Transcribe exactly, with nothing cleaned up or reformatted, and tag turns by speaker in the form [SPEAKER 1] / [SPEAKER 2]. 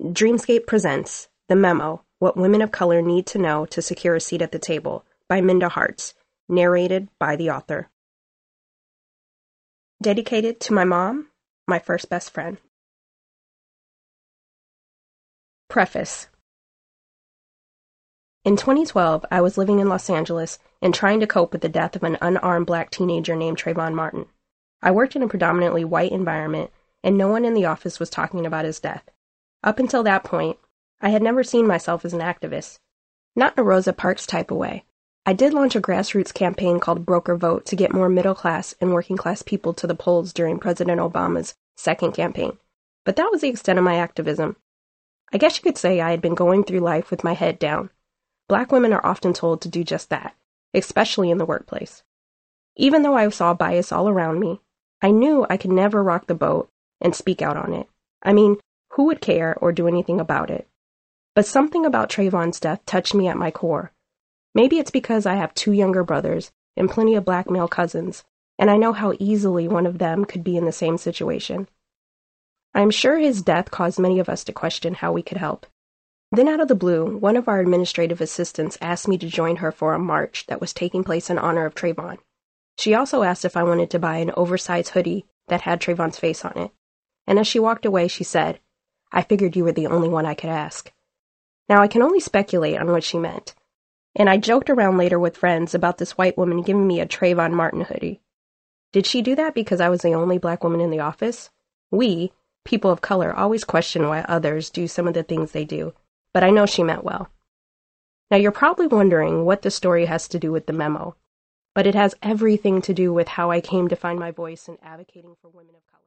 [SPEAKER 1] Dreamscape presents The Memo, What Women of Color Need to Know to Secure a Seat at the Table by Minda Harts, narrated by the author. Dedicated to my mom, my first best friend. Preface. In twenty twelve, I was living in Los Angeles and trying to cope with the death of an unarmed black teenager named Trayvon Martin. I worked in a predominantly white environment, and no one in the office was talking about his death. Up until that point, I had never seen myself as an activist. Not in a Rosa Parks type of way. I did launch a grassroots campaign called Broker Vote to get more middle-class and working-class people to the polls during President Obama's second campaign. But that was the extent of my activism. I guess you could say I had been going through life with my head down. Black women are often told to do just that, especially in the workplace. Even though I saw bias all around me, I knew I could never rock the boat and speak out on it. I mean, who would care or do anything about it? But something about Trayvon's death touched me at my core. Maybe it's because I have two younger brothers and plenty of black male cousins, and I know how easily one of them could be in the same situation. I'm sure his death caused many of us to question how we could help. Then out of the blue, one of our administrative assistants asked me to join her for a march that was taking place in honor of Trayvon. She also asked if I wanted to buy an oversized hoodie that had Trayvon's face on it. And as she walked away, she said, "I figured you were the only one I could ask." Now, I can only speculate on what she meant. And I joked around later with friends about this white woman giving me a Trayvon Martin hoodie. Did she do that because I was the only black woman in the office? We, people of color, always question why others do some of the things they do, but I know she meant well. Now, you're probably wondering what the story has to do with the memo, but it has everything to do with how I came to find my voice in advocating for women of color.